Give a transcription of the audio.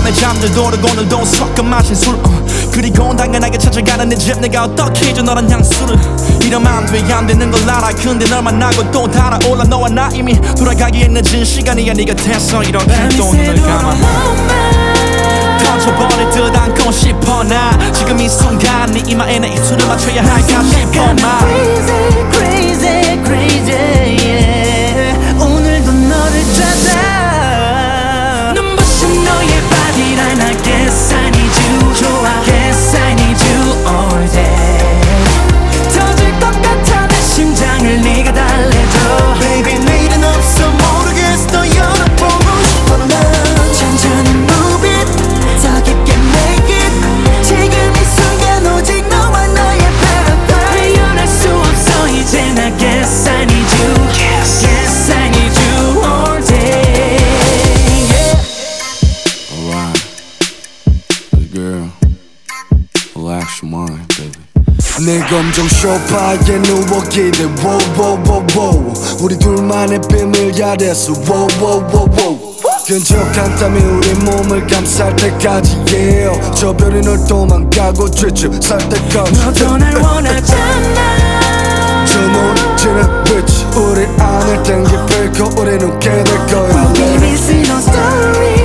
밤에 잠들도록 오늘도 섞어 마신 술 그리고 당연하게 찾아가는 내 집 내가 어떻게 해줘 너란 향수를 이러면 안 되는 걸 알아 근데 널 만나고 또 달아올라 너와 나 이미 돌아가기에 늦은 시간이야 네 곁에서 이렇게 또 눈을 감아 터져버릴 듯 안고 싶어 나 지금 이 순간 네 이마에 내 입술을 맞춰야 할까 싶어 마 Crazy crazy crazy yeah. 오늘도 너를 찾아 눈부신 너의 body를 나 guess I need you 좋아 guess I need you all day 터질 것 같아 내 심장을 네가 달래줘 Baby 내일은 없어 모르겠어 너 열어보고 싶어 난 천천히 move it 더 깊게 make it 지금 이 순간 오직 너와 나의 paradise 헤어날 수 없어 이제 나 guess I need you Guess I need you all day yeah. Alright, hey girl, relax your mind, baby. 내 검정 소파에 누워 기대 wow wow wow wow 우리 둘만의 비밀 야대서 wow wow wow wow 끈적한 땀이 우리 몸을 감쌀 때까지 yeah 저 별이 널 도망가고 쥐쥐 살 때까지 너도 날 원하잖아 저 노래지는 빛 우리 안을 땡기 펼고 우리는 깨될 거야 Baby see no story